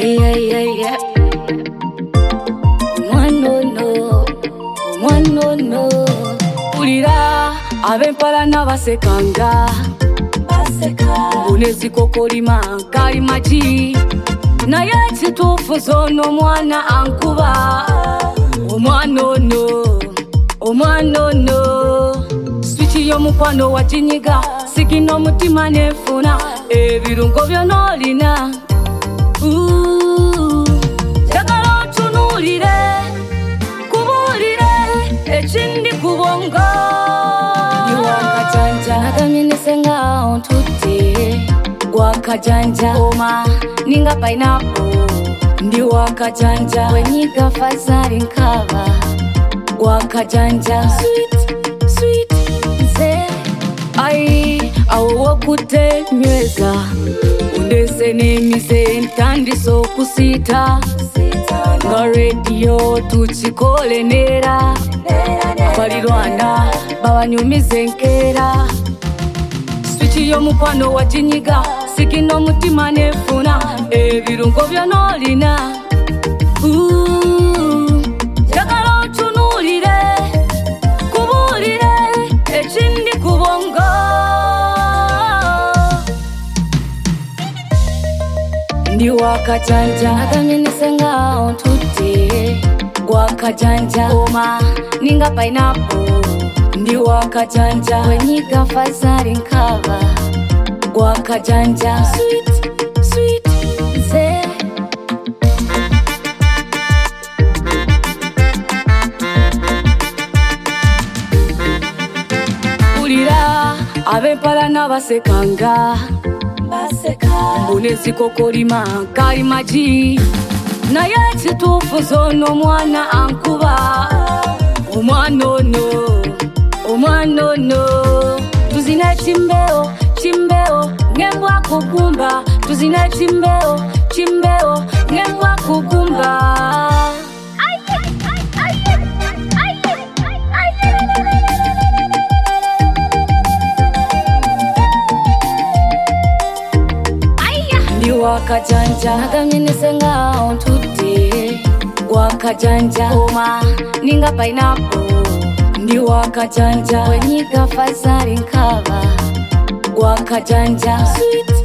yeah. One no. Ulira abempala n'abasekanga Bunezi kokolima kali maji naye kituufu zono mwana ankuba omwana ono switchi y'omukwano wakinyiga sigina omutima nefuna ebirungo byonolina jagala otunuulire kubuulire ekindi kubongo niwakajanja nagaminise nga ontutte gwakajanja oma ninga pineapple ndi wakajanja wenyiga fazari nkaba gwakajanja sweet nze ai awokute nyweza undese nemize ntandise okusita nga radio tukikole nera abalirwana babanyumize nkera switchi y'omukwano wakinyiga sigina omutima nefuna ebirungo byonolina jagala otunuulire kubuulire ekindi kubongo ndi wakajanja nagaminise nga ontutte gwakajanja oma ninga pineapple ndi wakajanja wenyiga fazari nkaba gwakajanja sweet nze ulira abempala n'abasekanga Bunezi kokolima kali maji naye kituufu zono mwana ankuba omwana ono tuzina chimbeo ngembwa kukumba tuzina chimbeo ngembwa kukumba wakajanja nagaminise nga ontutte gwakajanja oma ninga pineapple ndi wakajanja wenyiga fazari nkaba gwakajanja sweet